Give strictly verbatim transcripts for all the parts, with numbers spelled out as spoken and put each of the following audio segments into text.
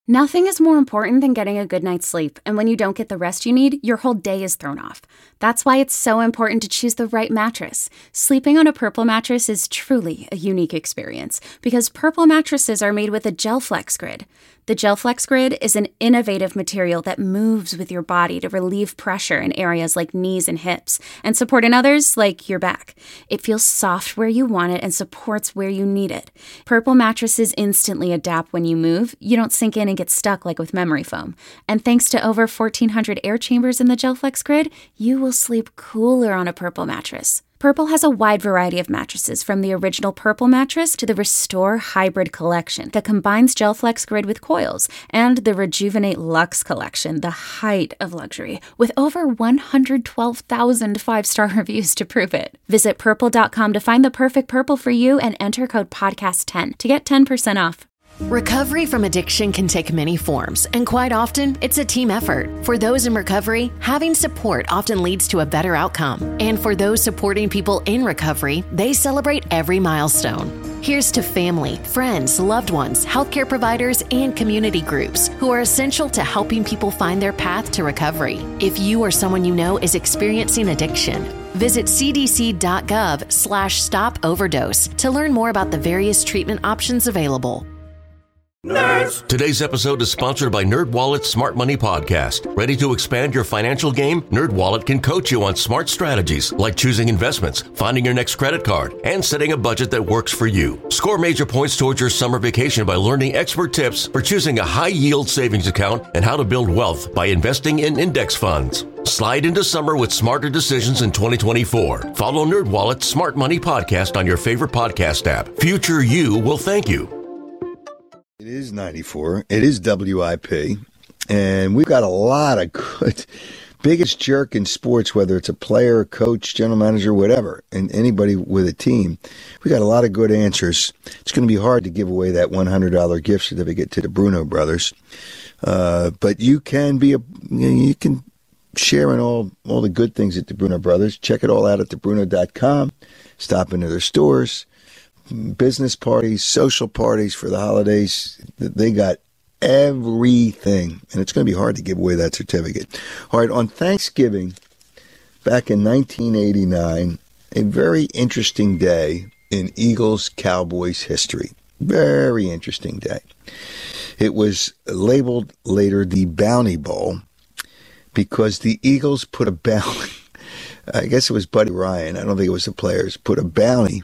Nothing is more important than getting a good night's sleep, and when you don't get the rest you need, your whole day is thrown off. That's why it's so important to choose the right mattress. Sleeping on a Purple mattress is truly a unique experience, because Purple mattresses are made with a GelFlex Grid. The GelFlex Grid is an innovative material that moves with your body to relieve pressure in areas like knees and hips, and support in others like your back. It feels soft where you want it and supports where you need it. Purple mattresses instantly adapt when you move. You don't sink in and get stuck like with memory foam. And thanks to over fourteen hundred air chambers in the GelFlex Grid, you will sleep cooler on a Purple mattress. Purple has a wide variety of mattresses, from the original Purple mattress to the Restore Hybrid collection that combines GelFlex Grid with coils, and the Rejuvenate Luxe collection, the height of luxury, with over one hundred twelve thousand five-star reviews to prove it. Visit purple dot com to find the perfect Purple for you and enter code podcast ten to get ten percent off. Recovery from addiction can take many forms, and quite often, it's a team effort. For those in recovery, having support often leads to a better outcome. And for those supporting people in recovery, they celebrate every milestone. Here's to family, friends, loved ones, healthcare providers, and community groups who are essential to helping people find their path to recovery. If you or someone you know is experiencing addiction, visit c d c dot gov slash stop overdose to learn more about the various treatment options available. Nerds! Today's episode is sponsored by NerdWallet's Smart Money Podcast. Ready to expand your financial game? NerdWallet can coach you on smart strategies like choosing investments, finding your next credit card, and setting a budget that works for you. Score major points towards your summer vacation by learning expert tips for choosing a high-yield savings account and how to build wealth by investing in index funds. Slide into summer with smarter decisions in twenty twenty-four. Follow NerdWallet's Smart Money Podcast on your favorite podcast app. Future you will thank you. It is ninety-four. It is W I P. And we've got a lot of good, biggest jerk in sports, whether it's a player, coach, general manager, whatever, and anybody with a team. We got a lot of good answers. It's going to be hard to give away that one hundred dollars gift certificate to the Bruno brothers. Uh, but you can be a, you can share in all, all the good things at the Bruno brothers. Check it all out at the bruno dot com. Stop into their stores. Business parties, social parties for the holidays. They got everything. And it's going to be hard to give away that certificate. All right, on Thanksgiving, back in nineteen eighty-nine, a very interesting day in Eagles-Cowboys history. Very interesting day. It was labeled later the Bounty Bowl because the Eagles put a bounty, I guess it was Buddy Ryan, I don't think it was the players, put a bounty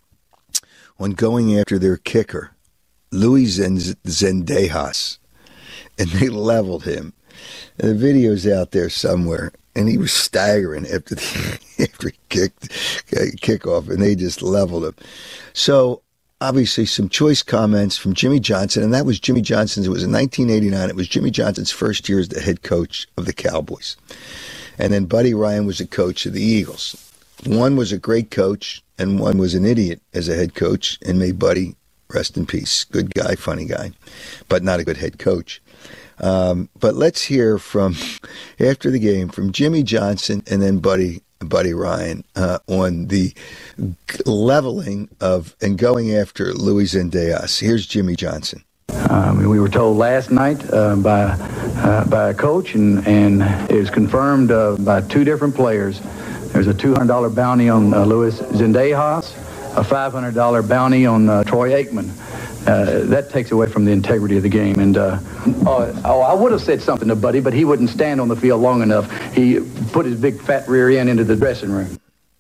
on going after their kicker, Luis Zendejas, and they leveled him. And the video's out there somewhere, and he was staggering after the, after he kicked kickoff, and they just leveled him. So obviously some choice comments from Jimmy Johnson, and that was Jimmy Johnson's. It was in nineteen eighty-nine. It was Jimmy Johnson's first year as the head coach of the Cowboys, and then Buddy Ryan was the coach of the Eagles. One was a great coach, and one was an idiot as a head coach, and may Buddy rest in peace. Good guy, funny guy, but not a good head coach. Um, but let's hear from, after the game, from Jimmy Johnson and then Buddy Buddy Ryan uh, on the leveling of and going after Luis Zendejas. Here's Jimmy Johnson. Um, we were told last night uh, by uh, by a coach, and, and it was confirmed uh, by two different players. There's a two hundred dollars bounty on uh, Luis Zendejas, a five hundred dollars bounty on uh, Troy Aikman. Uh, that takes away from the integrity of the game. And uh, oh, oh, I would have said something to Buddy, but he wouldn't stand on the field long enough. He put his big fat rear end into the dressing room.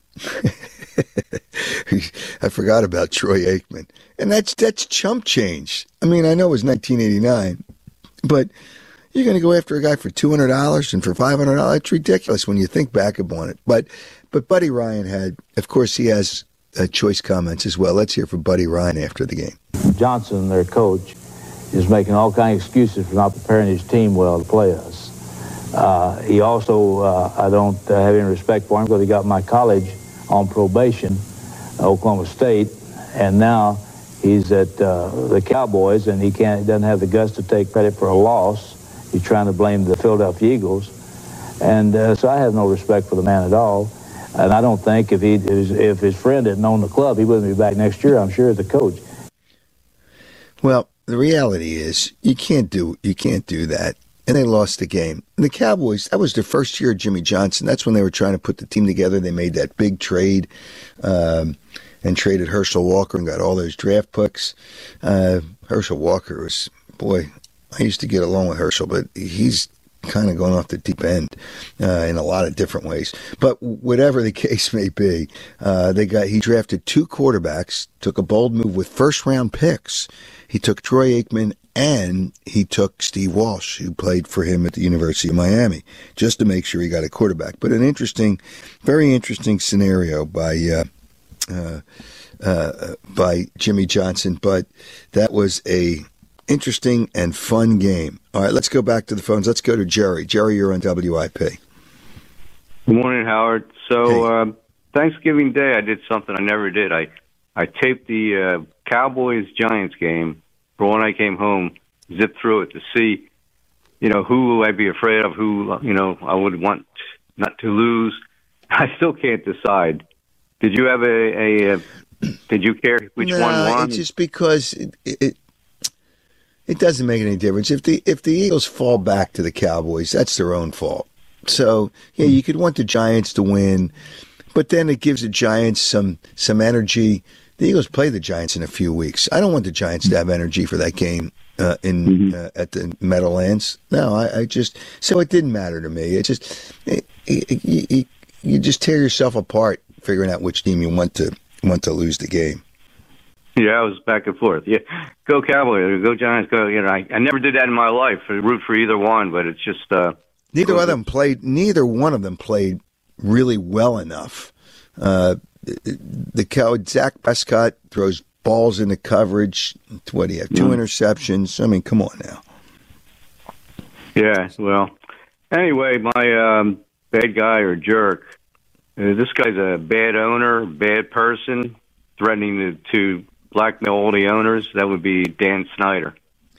I forgot about Troy Aikman. And that's that's chump change. I mean, I know it was nineteen eighty-nine, but you're going to go after a guy for two hundred dollars and for five hundred dollars? It's ridiculous when you think back upon it. But but Buddy Ryan had, of course, he has uh, choice comments as well. Let's hear from Buddy Ryan after the game. Johnson, their coach, is making all kinds of excuses for not preparing his team well to play us. Uh, he also, uh, I don't uh, have any respect for him because he got my college on probation, Oklahoma State, and now he's at uh, the Cowboys, and he can't, he doesn't have the guts to take credit for a loss. He's trying to blame the Philadelphia Eagles. And uh, so I have no respect for the man at all. And I don't think if he if his friend had known the club, he wouldn't be back next year, I'm sure, as a coach. Well, the reality is you can't do you can't do that. And they lost the game. And the Cowboys, that was their first year of Jimmy Johnson. That's when they were trying to put the team together. They made that big trade um, and traded Herschel Walker and got all those draft picks. Uh, Herschel Walker was, boy, I used to get along with Herschel, but he's kind of going off the deep end uh, in a lot of different ways. But whatever the case may be, uh, they got he drafted two quarterbacks, took a bold move with first-round picks. He took Troy Aikman and he took Steve Walsh, who played for him at the University of Miami, just to make sure he got a quarterback. But an interesting, very interesting scenario by uh, uh, uh, by Jimmy Johnson. But that was a interesting and fun game. All right, let's go back to the phones. Let's go to Jerry. Jerry, you're on W I P. Good morning, Howard. So Hey. uh, Thanksgiving Day, I did something I never did. I, I taped the uh, Cowboys-Giants game for when I came home, zipped through it to see, you know, who I'd be afraid of, who, you know, I would want not to lose. I still can't decide. Did you have a, a, a did you care which no, one won? It's just because it, it it doesn't make any difference. If the if the Eagles fall back to the Cowboys, that's their own fault. So, yeah, you could want the Giants to win, but then it gives the Giants some some energy. The Eagles play the Giants in a few weeks. I don't want the Giants to have energy for that game uh, in mm-hmm. uh, at the Meadowlands. No, I, I just so it didn't matter to me. It just it, it, it, you, you just tear yourself apart figuring out which team you want to want to lose the game. Yeah, I was back and forth. Yeah, go Cowboys, go Giants, go. You know, I, I never did that in my life. I root for either one, but it's just uh, neither of them played. Neither one of them played really well enough. Uh, the cow Dak Prescott throws balls into coverage. What do you have? Two mm. interceptions. I mean, come on now. Yeah. Well, anyway, my um, bad guy or jerk. Uh, this guy's a bad owner, bad person, threatening to, to blackmail all the owners. That would be Dan Snyder.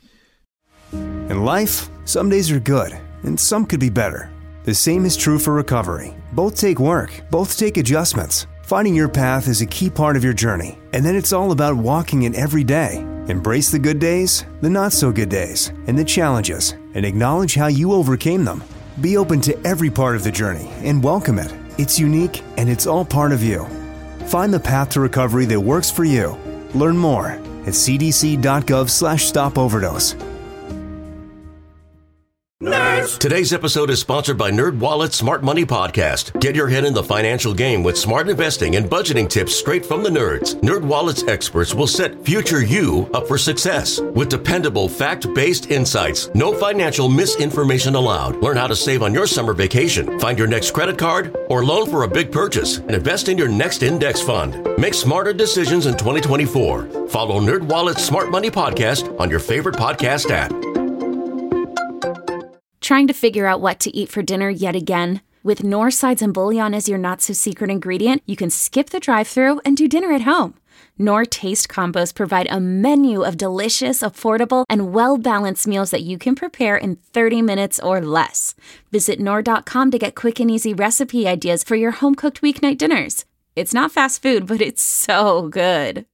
In life, some days are good, and some could be better. The same is true for recovery. Both take work. Both take adjustments. Finding your path is a key part of your journey, and then it's all about walking it every day. Embrace the good days, the not-so-good days, and the challenges, and acknowledge how you overcame them. Be open to every part of the journey and welcome it. It's unique, and it's all part of you. Find the path to recovery that works for you. Learn more at c d c dot gov slash stop overdose. Nerds. Today's episode is sponsored by NerdWallet's Smart Money Podcast. Get your head in the financial game with smart investing and budgeting tips straight from the nerds. NerdWallet's experts will set future you up for success with dependable, fact-based insights. No financial misinformation allowed. Learn how to save on your summer vacation, find your next credit card, or loan for a big purchase, and invest in your next index fund. Make smarter decisions in twenty twenty-four. Follow NerdWallet's Smart Money Podcast on your favorite podcast app. Trying to figure out what to eat for dinner yet again? With Knorr Sides and Bouillon as your not-so-secret ingredient, you can skip the drive-thru and do dinner at home. Knorr Taste Combos provide a menu of delicious, affordable, and well-balanced meals that you can prepare in thirty minutes or less. Visit Knorr dot com to get quick and easy recipe ideas for your home-cooked weeknight dinners. It's not fast food, but it's so good.